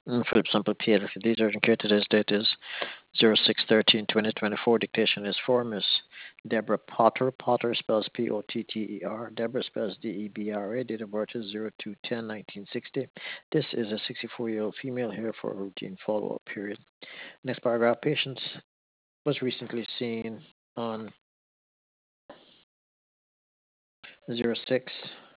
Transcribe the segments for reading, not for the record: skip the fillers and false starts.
Philip Sample Peter. These are here. Today's date is 06/13/2024. Dictation is for Miss Deborah Potter. Potter spells Potter. Deborah spells Debra. Date of birth is 02/10/1960. This is a 64-year-old female here for a routine follow-up period. Next paragraph. Patient was recently seen on 06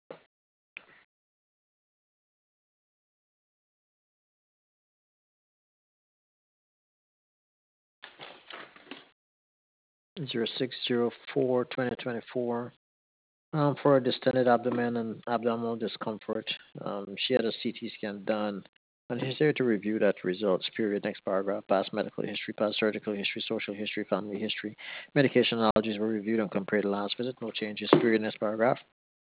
06/04/2024 for a distended abdomen and abdominal discomfort. She had a CT scan done, and he's there to review that results. Period. Next paragraph. Past medical history, past surgical history, social history, family history. Medication allergies were reviewed and compared to last visit. No changes. Period. Next paragraph.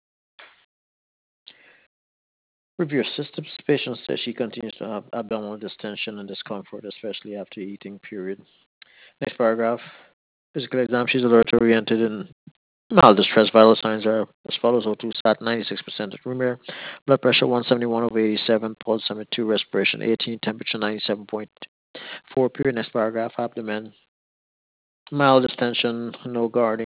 Review her systems. Patient says she continues to have abdominal distension and discomfort, especially after eating. Period. Next paragraph. Physical exam. She's alert oriented and mild distress. Vital signs are as follows: O2 sat 96% at room air, blood pressure 171/87, pulse 72, respiration 18, temperature 97.4. Period. Next paragraph. Abdomen, mild distension, no guarding.